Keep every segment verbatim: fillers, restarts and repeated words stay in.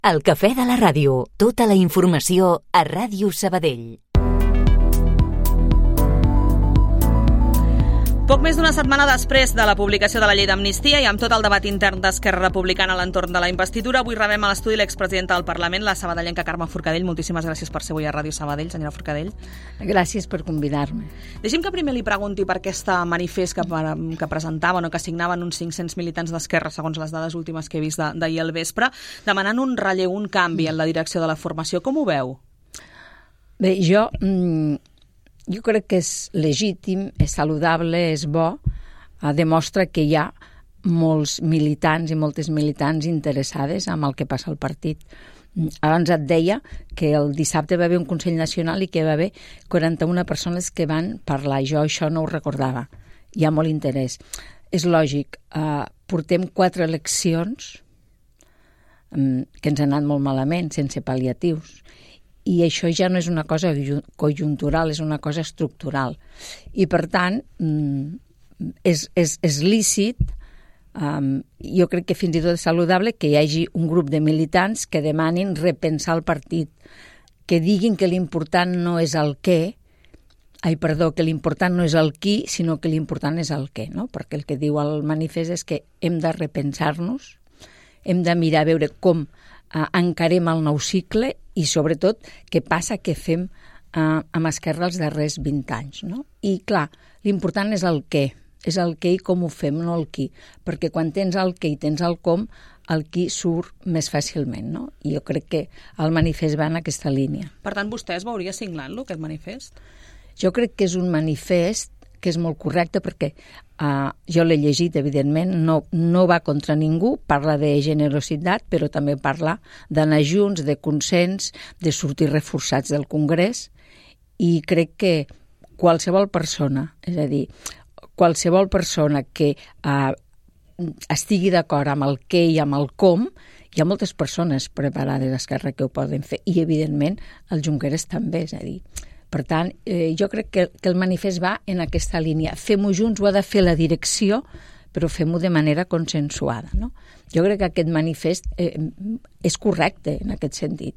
El cafè de la ràdio. Tota la informació a Ràdio Sabadell. Poc més d'una setmana després de la publicació de la llei d'amnistia i amb tot el debat intern d'Esquerra Republicana a l'entorn de la investidura, avui rebem a l'estudi l'expresidenta del Parlament, la sabadellenca Carme Forcadell. Moltíssimes gràcies per ser avui a Ràdio Sabadell, senyora Forcadell. Gràcies per convidar-me. Deixi'm que primer li pregunti per aquest manifest que, que presentaven o que signaven uns cinc-cents militants d'Esquerra, segons les dades últimes que he vist d'ahir al vespre, demanant un relleu, un canvi en la direcció de la formació. Com ho veu? Bé, jo... Mm... Jo crec que és legítim, és saludable, és bo, eh, demostra que hi ha molts militants i moltes militants interessades amb el que passa al partit. Abans et deia que el dissabte va haver un Consell Nacional i que va haver quaranta-una persones que van parlar. Jo això no ho recordava. Hi ha molt interès. És lògic, eh, portem quatre eleccions eh, que ens han anat molt malament, sense pal·liatius. I això ja no és una cosa conjuntural, és una cosa estructural. I, per tant, és, és, és lícit, um, jo crec que fins i tot és saludable que hi hagi un grup de militants que demanin repensar el partit, que diguin que l'important no és el què, ai, perdó, que l'important no és el qui, sinó que l'important és el què, no? Perquè el que diu el manifest és que hem de repensar-nos, hem de mirar a veure com uh, encarem el nou cicle i, sobretot, què passa, què fem uh, amb Esquerra els darrers vint anys, no? I, clar, l'important és el què, és el què i com ho fem, no el qui, perquè quan tens el què i tens el com, el qui surt més fàcilment, no? I jo crec que el manifest va en aquesta línia. Per tant, vostè es veuria signant-lo, aquest manifest? Jo crec que és un manifest que és molt correcte perquè uh, jo l'he llegit, evidentment, no, no va contra ningú, parla de generositat, però també parla d'anar junts, de consens, de sortir reforçats del Congrés, i crec que qualsevol persona, és a dir, qualsevol persona que uh, estigui d'acord amb el què i amb el com, hi ha moltes persones preparades a Esquerra que ho poden fer, i evidentment el Junqueras també, és a dir, per tant, eh, jo crec que, que el manifest va en aquesta línia. Fem-ho junts, ho ha de fer la direcció, però fem-ho de manera consensuada, no? Jo crec que aquest manifest eh, és correcte en aquest sentit.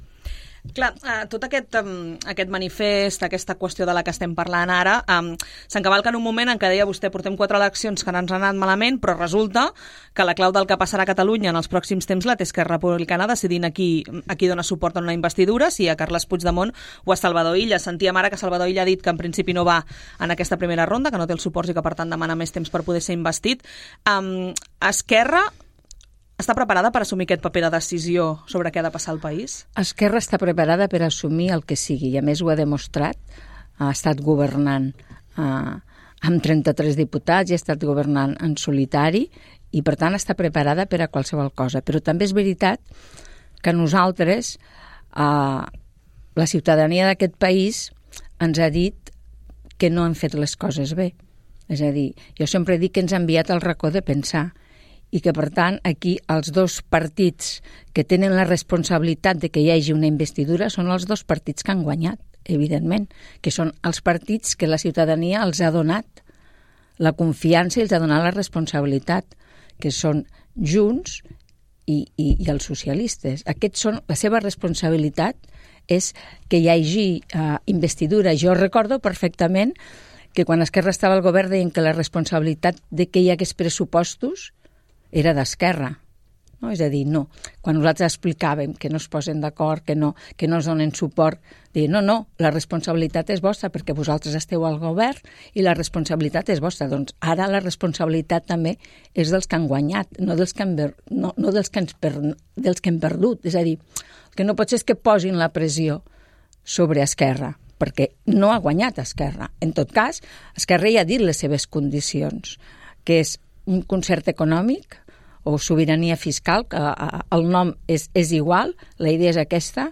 Clar, eh, tot aquest, um, aquest manifest, aquesta qüestió de la que estem parlant ara, um, s'encavalca en un moment en què deia vostè portem quatre eleccions que ens han anat malament, però resulta que la clau del que passarà a Catalunya en els pròxims temps la té Esquerra Republicana decidint a qui, a qui dona suport a una investidura, si a Carles Puigdemont o a Salvador Illa. Sentíem ara que Salvador Illa ha dit que en principi no va en aquesta primera ronda, que no té el suport i que per tant demana més temps per poder ser investit. Um, Esquerra està preparada per assumir aquest paper de decisió sobre què ha de passar al país? Esquerra està preparada per assumir el que sigui, i a més ho ha demostrat. Ha estat governant eh, amb trenta-tres diputats i ha estat governant en solitari, i per tant està preparada per a qualsevol cosa. Però també és veritat que nosaltres, eh, la ciutadania d'aquest país, ens ha dit que no hem fet les coses bé. És a dir, jo sempre dic que ens ha enviat al racó de pensar, i que, per tant, aquí els dos partits que tenen la responsabilitat de que hi hagi una investidura són els dos partits que han guanyat, evidentment, que són els partits que la ciutadania els ha donat la confiança i els ha donat la responsabilitat, que són Junts i, i, i els socialistes. Aquests són, la seva responsabilitat és que hi hagi uh, investidura. Jo recordo perfectament que quan Esquerra estava al govern deien que la responsabilitat de que hi hagués pressupostos era d'Esquerra, no? És a dir, no. Quan nosaltres explicàvem que no es posen d'acord, que no, que no es donen suport, deien, no, no, la responsabilitat és vostra perquè vosaltres esteu al govern i la responsabilitat és vostra. Doncs ara la responsabilitat també és dels que han guanyat, no dels que, han, no, no dels que, ens per, dels que hem perdut. És a dir, el que no pot ser és que posin la pressió sobre Esquerra, perquè no ha guanyat Esquerra. En tot cas, Esquerra ja ha dit les seves condicions, que és un concert econòmic, o sobirania fiscal, que el nom és, és igual, la idea és aquesta.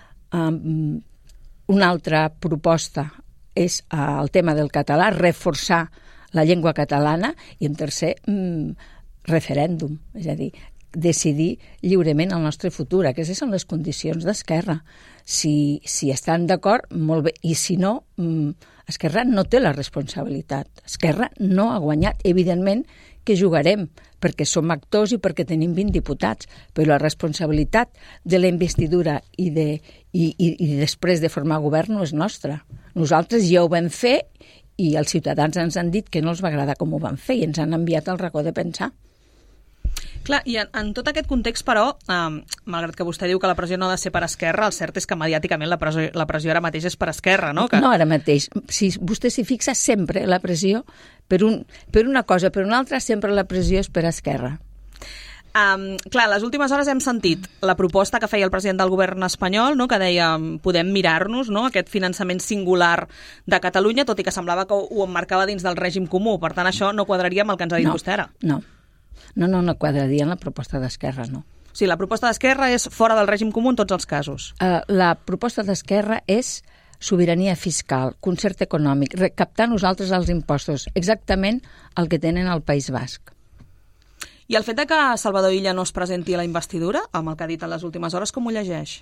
Um, una altra proposta és uh, el tema del català, reforçar la llengua catalana, i en tercer, um, referèndum, és a dir, decidir lliurement el nostre futur. Aquestes són les condicions d'Esquerra. Si, si estan d'acord, molt bé, i si no, um, Esquerra no té la responsabilitat. Esquerra no ha guanyat. Evidentment que jugarem, perquè som actors i perquè tenim vint diputats, però la responsabilitat de la investidura i, de, i, i, i després de formar govern no és nostra. Nosaltres ja ho vam fer i els ciutadans ens han dit que no els va agradar com ho van fer i ens han enviat al racó de pensar. Clar, i en, en tot aquest context, però, eh, malgrat que vostè diu que la pressió no ha de ser per Esquerra, el cert és que mediàticament la pressió, la pressió ara mateix és per Esquerra, no? Que... No ara mateix. Si vostè s'hi fixa, sempre la pressió, per, un, per una cosa, per una altra, sempre la pressió és per Esquerra. Um, clar, les últimes hores hem sentit la proposta que feia el president del govern espanyol, no? Que deia podem mirar-nos, no? Aquest finançament singular de Catalunya, tot i que semblava que ho emmarcava dins del règim comú. Per tant, això no quadraria amb el que ens ha dit no, vostè ara. No, no, no, no quadraria en la proposta d'Esquerra, no. O sigui, la proposta d'Esquerra és fora del règim comú en tots els casos. Uh, la proposta d'Esquerra és sobirania fiscal, concert econòmic, recaptar nosaltres els impostos, exactament el que tenen al País Basc. I el fet de que Salvador Illa no es presenti a la investidura, amb el que ha dit en les últimes hores, com ho llegeix?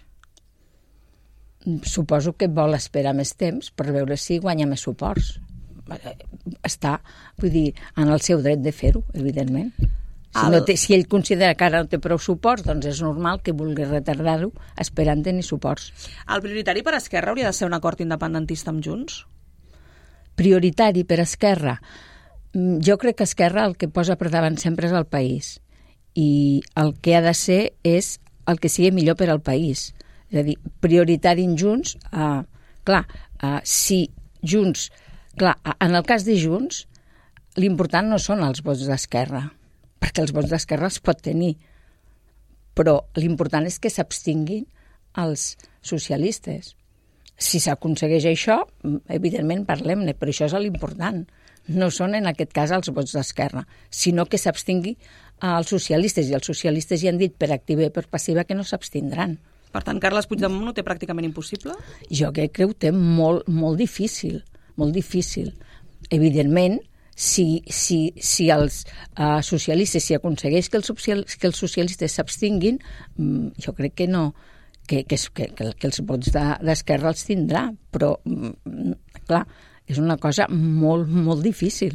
Suposo que vol esperar més temps per veure si guanya més suports. Està, vull dir, en el seu dret de fer-ho, evidentment. Si, el... no té, si ell considera que ara no té prou suports, doncs és normal que vulgui retardar-ho esperant tenir suports. El prioritari per Esquerra hauria de ser un acord independentista amb Junts? Prioritari per Esquerra? Jo crec que Esquerra el que posa per davant sempre és el país. I el que ha de ser és el que sigui millor per al país. És a dir, prioritari en Junts, uh, clar, uh, si Junts... Clar, en el cas de Junts, l'important no són els vots d'Esquerra, perquè els vots d'Esquerra els pot tenir, però l'important és que s'abstinguin els socialistes. Si s'aconsegueix això, evidentment parlem-ne, però això és l'important. No són en aquest cas els vots d'Esquerra, sinó que s'abstingui els socialistes, i els socialistes ja han dit per activa i per passiva que no s'abstindran. Per tant, Carles Puigdemont ho té pràcticament impossible? Jo crec que ho té molt, molt difícil. molt difícil. Evidentment, si, si, si els uh, socialistes, si aconsegueix que els, que els socialistes s'abstinguin, um, jo crec que no, que, que, que, que els vots d'Esquerra els tindrà, però, um, clar, és una cosa molt, molt difícil.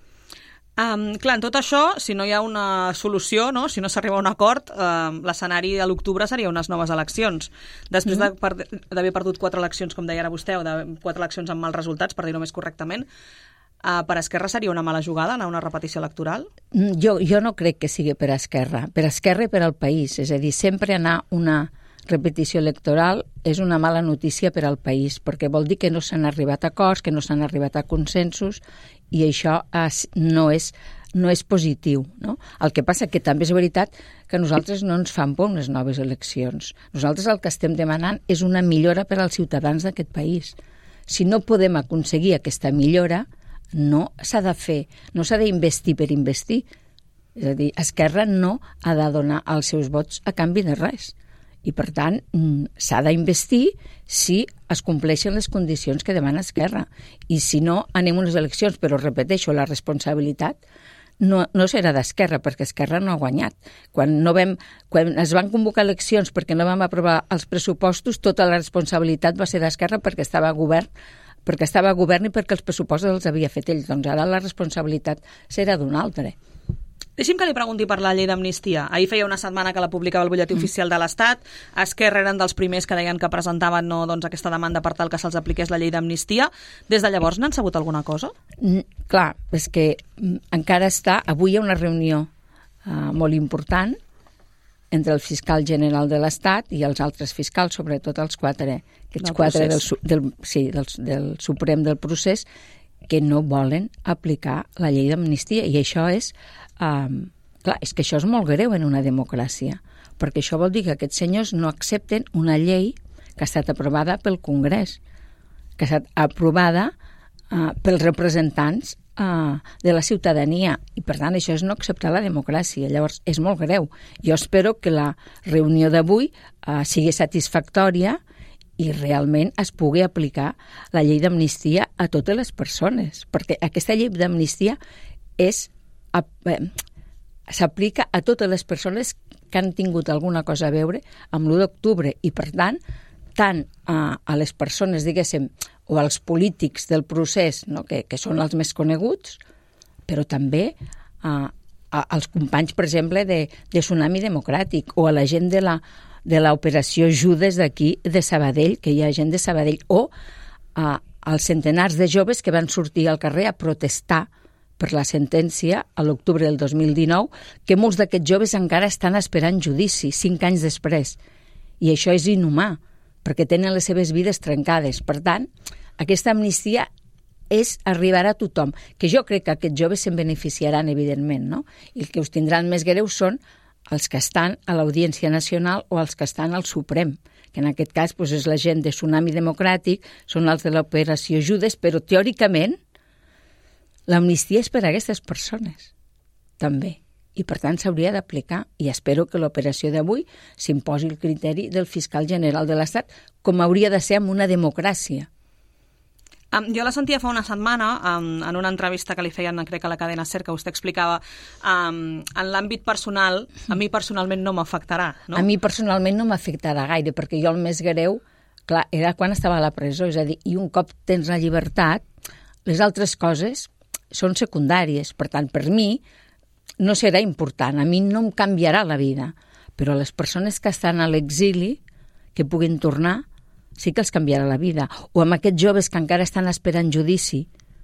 Um, clar, en tot això, si no hi ha una solució, no? Si no s'arriba a un acord, uh, l'escenari de l'octubre seria unes noves eleccions. Després mm. d'haver de, perdut quatre eleccions, com deia ara vostè, o de quatre eleccions amb mals resultats, per dir-ho més correctament, uh, per Esquerra seria una mala jugada anar a una repetició electoral? Jo, jo no crec que sigui per Esquerra. Per Esquerra i per al país. És a dir, sempre anar a una repetició electoral és una mala notícia per al país, perquè vol dir que no s'han arribat a acords, que no s'han arribat a consensos, i això es, no, és, no és positiu. No? El que passa que també és veritat que nosaltres no ens fan por unes noves eleccions. Nosaltres el que estem demanant és una millora per als ciutadans d'aquest país. Si no podem aconseguir aquesta millora, no s'ha de fer, no s'ha d'investir per investir. És a dir, Esquerra no ha de donar els seus vots a canvi de res. I, per tant, s'ha d'investir si es compleixen les condicions que demana Esquerra. I si no, anem a unes eleccions, però repeteixo, la responsabilitat no, no serà d'Esquerra, perquè Esquerra no ha guanyat. Quan, no vam, quan es van convocar eleccions perquè no vam aprovar els pressupostos, tota la responsabilitat va ser d'Esquerra perquè estava a govern, perquè estava a govern i perquè els pressupostos els havia fet ell. Doncs ara la responsabilitat serà d'un altre. Deixi'm que li pregunti per la llei d'amnistia. Ahir feia una setmana que la publicava el butlletí mm. oficial de l'Estat. Esquerra eren dels primers que deien que presentaven no, doncs, aquesta demanda per tal que se'ls apliqués la llei d'amnistia. Des de llavors n'han sabut alguna cosa? Mm, clar, és que mm, encara està... Avui hi ha una reunió uh, molt important entre el fiscal general de l'Estat i els altres fiscals, sobretot els quatre, aquests del quatre del, del, sí, del, del Suprem del procés, que no volen aplicar la llei d'amnistia. I això és... Um, clar, és que això és molt greu en una democràcia, perquè això vol dir que aquests senyors no accepten una llei que ha estat aprovada pel Congrés, que ha estat aprovada uh, pels representants uh, de la ciutadania, i per tant això és no acceptar la democràcia. Llavors és molt greu. Jo espero que la reunió d'avui uh, sigui satisfactòria i realment es pugui aplicar la llei d'amnistia a totes les persones, perquè aquesta llei d'amnistia és s'aplica a totes les persones que han tingut alguna cosa a veure amb l'u d'octubre i, per tant, tant a, a les persones, diguéssim, o als polítics del procés, no? que, que són els més coneguts, però també a, a, als companys, per exemple, de, de Tsunami Democràtic, o a la gent de la de l'operació Judes d'aquí, de Sabadell, que hi ha gent de Sabadell, o a, als centenars de joves que van sortir al carrer a protestar per la sentència a l'octubre del dos mil dinou, que molts d'aquests joves encara estan esperant judici, cinc anys després. I això és inhumà, perquè tenen les seves vides trencades. Per tant, aquesta amnistia és arribar a tothom, que jo crec que aquests joves se'n beneficiaran, evidentment, no? I el que us tindran més greu són els que estan a l'Audiència Nacional o els que estan al Suprem, que en aquest cas doncs, és la gent de Tsunami Democràtic, són els de l'operació Judes, però teòricament l'amnistia és per a aquestes persones, també. I per tant s'hauria d'aplicar, i espero que l'operació d'avui s'imposi el criteri del fiscal general de l'Estat, com hauria de ser en una democràcia. Um, jo la sentia fa una setmana um, en una entrevista que li feien, crec, a la cadena SER, que vostè explicava, um, en l'àmbit personal, a mi personalment no m'afectarà, no? A mi personalment no m'afectarà gaire, perquè jo el més greu, clar, era quan estava a la presó, és a dir, i un cop tens la llibertat, les altres coses són secundàries. Per tant, per mi no serà important, a mi no em canviarà la vida, però les persones que estan a l'exili, que puguin tornar, sí que els canviarà la vida. O amb aquests joves que encara estan esperant judici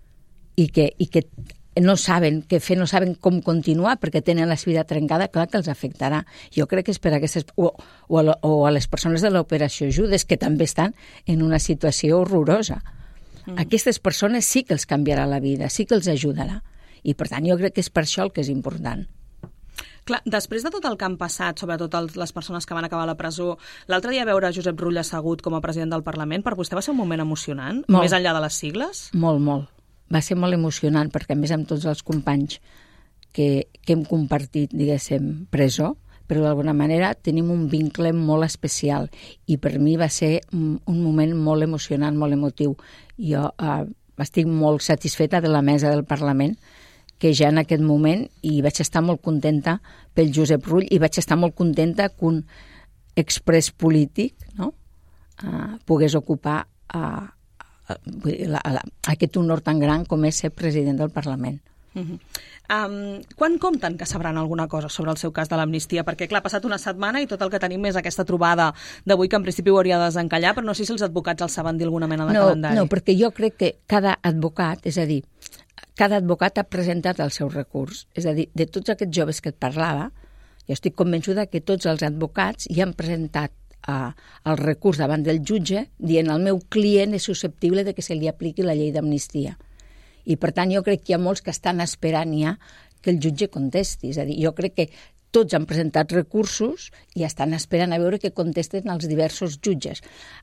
i que, i que no saben què fer, no saben com continuar perquè tenen la vida trencada, clar que els afectarà. Jo crec que és per a aquestes... O, o, a, o a les persones de l'operació Judes, que també estan en una situació horrorosa. Mm. Aquestes persones sí que els canviarà la vida, sí que els ajudarà. I, per tant, jo crec que és per això el que és important. Clar, després de tot el que han passat, sobretot el, les persones que van acabar a la presó, l'altre dia veure Josep Rull assegut com a president del Parlament, per vostè va ser un moment emocionant, molt, més enllà de les sigles? Molt, molt. Va ser molt emocionant, perquè a més amb tots els companys que, que hem compartit, diguéssim, presó, però d'alguna manera tenim un vincle molt especial i per mi va ser un, un moment molt emocionant, molt emotiu. Jo eh, estic molt satisfeta de la mesa del Parlament, que ja en aquest moment, i vaig estar molt contenta pel Josep Rull, i vaig estar molt contenta que un exprés polític, no?, uh, pogués ocupar uh, la, la, aquest honor tan gran com és ser president del Parlament. Uh-huh. Um, quan compten que sabran alguna cosa sobre el seu cas de l'amnistia? Perquè, clar, ha passat una setmana i tot el que tenim és aquesta trobada d'avui, que en principi ho hauria de desencallar, però no sé si els advocats el saben d'alguna mena de no, calendari. No, perquè jo crec que cada advocat, és a dir, cada advocat ha presentat el seu recurs. És a dir, de tots aquests joves que et parlava, jo estic convençuda que tots els advocats hi han presentat uh, el recurs davant del jutge dient el meu client és susceptible de que se li apliqui la llei d'amnistia. I, per tant, jo crec que hi ha molts que estan esperant ja que el jutge contesti. És a dir, jo crec que tots han presentat recursos i estan esperant a veure que contesten els diversos jutges.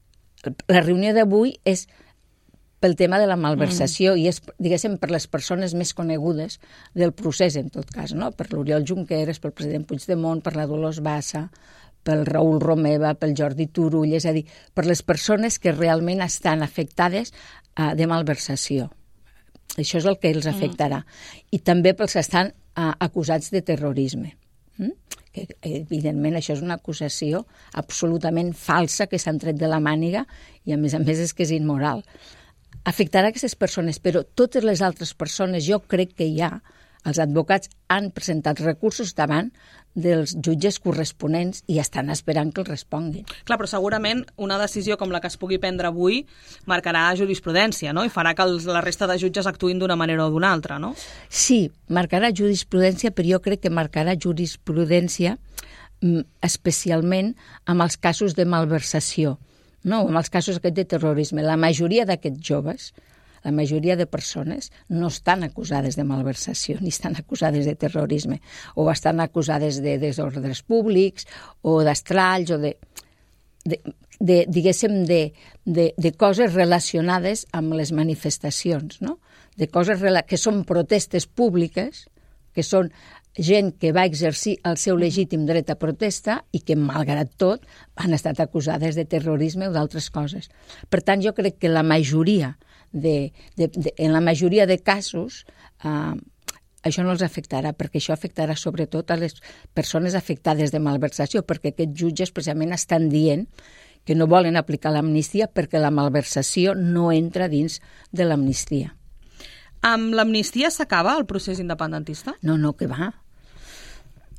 La reunió d'avui és pel tema de la malversació mm. i és, diguéssim, per les persones més conegudes del procés, en tot cas, no? Per l'Oriol Junqueras, pel president Puigdemont, per la Dolors Bassa, pel Raül Romeva, pel Jordi Turull, és a dir, per les persones que realment estan afectades uh, de malversació. Això és el que els afectarà. Mm. I també pels que estan uh, acusats de terrorisme. Mm? Que, evidentment, això és una acusació absolutament falsa que s'han tret de la màniga i, a més a més, és que és immoral. Afectarà aquestes persones, però totes les altres persones, jo crec que ja els advocats han presentat recursos davant dels jutges corresponents i estan esperant que els responguin. Clar, però segurament una decisió com la que es pugui prendre avui marcarà jurisprudència, no? I farà que els, la resta de jutges actuïn d'una manera o d'una altra, no? Sí, marcarà jurisprudència, però jo crec que marcarà jurisprudència especialment amb els casos de malversació. No, en els casos aquests de terrorisme. La majoria d'aquests joves, la majoria de persones, no estan acusades de malversació ni estan acusades de terrorisme, o estan acusades de desordres públics, o d'estralls, o de, de, de diguéssim, de, de, de coses relacionades amb les manifestacions, no? De coses que són protestes públiques, que són gent que va exercir el seu legítim dret a protesta i que, malgrat tot, han estat acusades de terrorisme o d'altres coses. Per tant, jo crec que la majoria de, de, de, en la majoria de casos eh, això no els afectarà, perquè això afectarà sobretot a les persones afectades de malversació, perquè aquests jutges precisament estan dient que no volen aplicar l'amnistia perquè la malversació no entra dins de l'amnistia. Amb l'amnistia s'acaba el procés independentista? No, no, que va.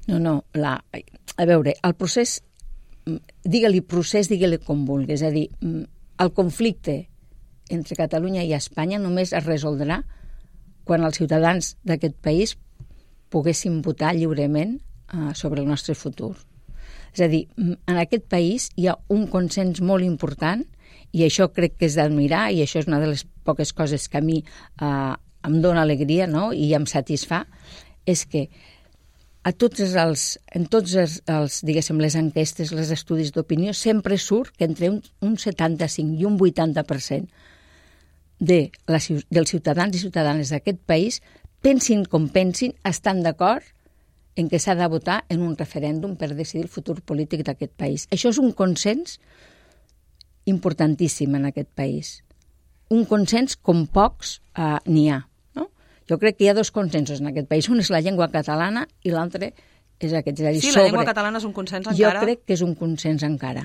No, no, la, a veure, el procés, digue-li procés, digue-li com vulgui, és a dir, el conflicte entre Catalunya i Espanya només es resoldrà quan els ciutadans d'aquest país poguessin votar lliurement uh, sobre el nostre futur. És a dir, en aquest país hi ha un consens molt important i això crec que és d'admirar i això és una de les poques coses que a mi uh, em dona alegria, no?, i em satisfà, és que a tots els, en tots els, els, diguéssim, les enquestes, els estudis d'opinió, sempre surt que entre un, un setanta-cinc i un vuitanta per cent de la, dels ciutadans i ciutadanes d'aquest país, pensin com pensin, estan d'acord en què s'ha de votar en un referèndum per decidir el futur polític d'aquest país. Això és un consens importantíssim en aquest país. Un consens com pocs eh, n'hi ha. No? Jo crec que hi ha dos consensos en aquest país. Un és la llengua catalana i l'altre és aquest. És a dir, sí, sobre... la llengua catalana és un consens encara? Jo crec que és un consens encara.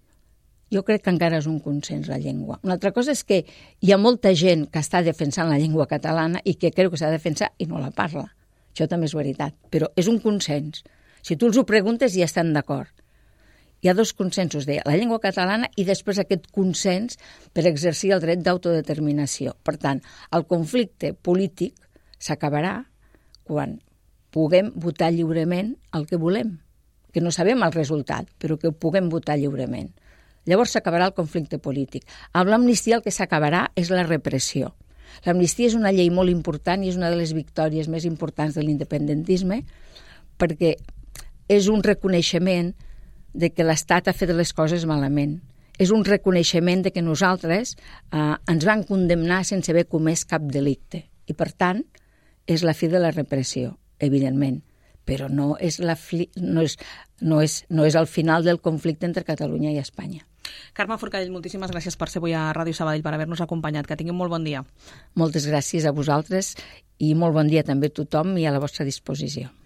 Jo crec que encara és un consens la llengua. Una altra cosa és que hi ha molta gent que està defensant la llengua catalana i que creu que s'ha de defensar i no la parla. Això també és veritat, però és un consens. Si tu els ho preguntes ja estan d'acord. Hi ha dos consensos de la llengua catalana i després aquest consens per exercir el dret d'autodeterminació. Per tant, el conflicte polític s'acabarà quan puguem votar lliurement el que volem, que no sabem el resultat, però que puguem votar lliurement. Llavors s'acabarà el conflicte polític. Amb l'amnistia el que s'acabarà és la repressió. L'amnistia és una llei molt important i és una de les victòries més importants de l'independentisme perquè és un reconeixement de que l'Estat ha fet les coses malament. És un reconeixement de que nosaltres eh, ens van condemnar sense haver comès cap delicte. I, per tant, és la fi de la repressió, evidentment. Però no és, la fi, no, és, no, és, no és el final del conflicte entre Catalunya i Espanya. Carme Forcadell, moltíssimes gràcies per ser avui a Ràdio Sabadell, per haver-nos acompanyat. Que tinguin molt bon dia. Moltes gràcies a vosaltres i molt bon dia també a tothom i a la vostra disposició.